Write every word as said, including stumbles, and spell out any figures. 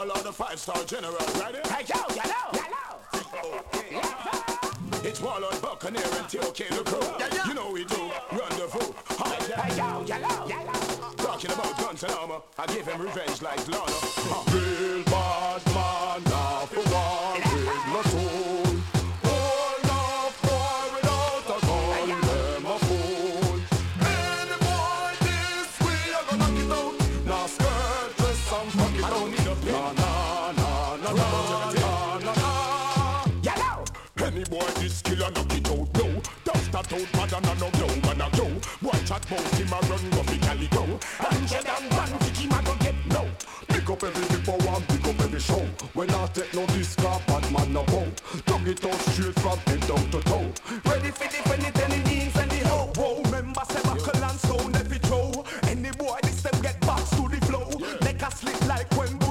Wall of the five-star general, ready? Hey yo, yellow, yellow. Okay. It's Wall of the Buccaneer and T O K the crew. Yeah, yeah. You know we do, rendezvous. Hide that. Hey yo, yellow, yellow. Talking about guns and armor, I give him revenge like Lana. Uh. Real bad man, now for one with my soul. All enough boy without a gun, them a fool. Any boy this way, I gonna knock it out. Now skirt, dress and fuck it out. I don't need a pin. Na na na na na na na na. Yellow. Any boy this kill and knock it out, no. Dust that out, bad and I no blow, man I go. Boy chat bout him a run, go fi calico. Hundred and one, think him a go get no. Pick up every people and pick up every show. When I take no disc, bad man no bow. Dug it out straight from head down to toe. Ready for the penny, penny means and the hoe. Whoa, remember say buckle and stone every throw. Any boy this them get box to the flow. Make a slip like when